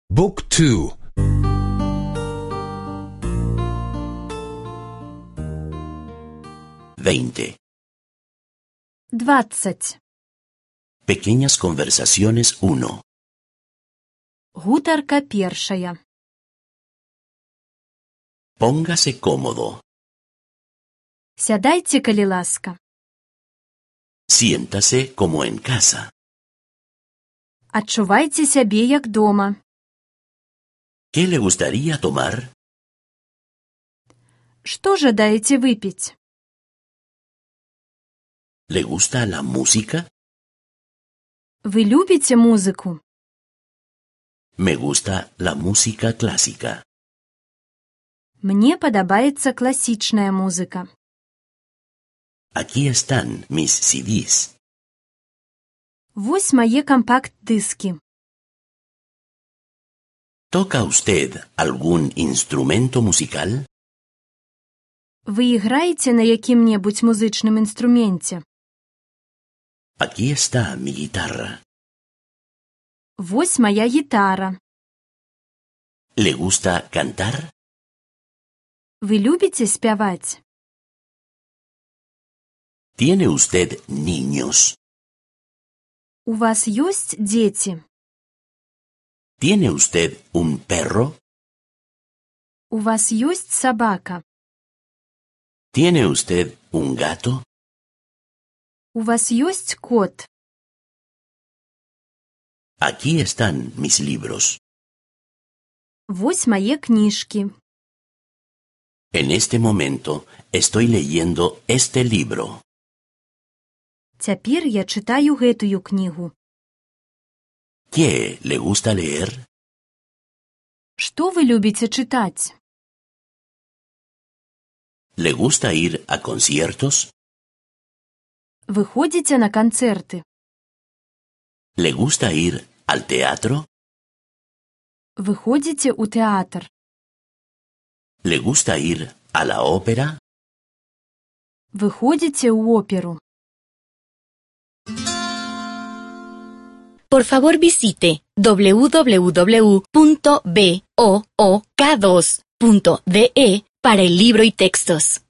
บุ๊กทู 20. 20. Pequeñas conversaciones 1. Гутарка першая. Póngase cómodo. Сядайце, калі ласка. Siéntase como en casa. Адчувайце сябе як дома. ¿Qué le gustaría tomar? Што жадаеце выпіць? ¿Le gusta la música? Вы любіце музыку? Me gusta la música clásica. Мне падабаецца класічная музыка. Aquí están mis CDs. Вось мае кампакт-дыскі. ¿Toca usted algún instrumento musical? Вы іграеце на якім-небудзь музычным інструменце? Aquí está mi guitarra. Вось мая гітара. ¿Le gusta cantar? Вы любіце спяваць? ¿Tiene usted niños? У вас ёсць дзеці? ¿Tiene usted un perro? У вас ёсць сабака? ¿Tiene usted un gato? У вас ёсць кот? Aquí están mis libros. Вось мае кніжкі. En este momento estoy leyendo este libro. Цяпер я чытаю гэтую кнігу. ¿Qué le gusta leer? Што вы любіце чытаць? ¿Le gusta ir a conciertos? Вы ходзіце на канцэрты? ¿Le gusta ir al teatro? Вы ходзіце ў тэатр? ¿Le gusta ir a la ópera? Вы ходзіце ў оперу? Por favor visite www.book2.de para el libro y textos.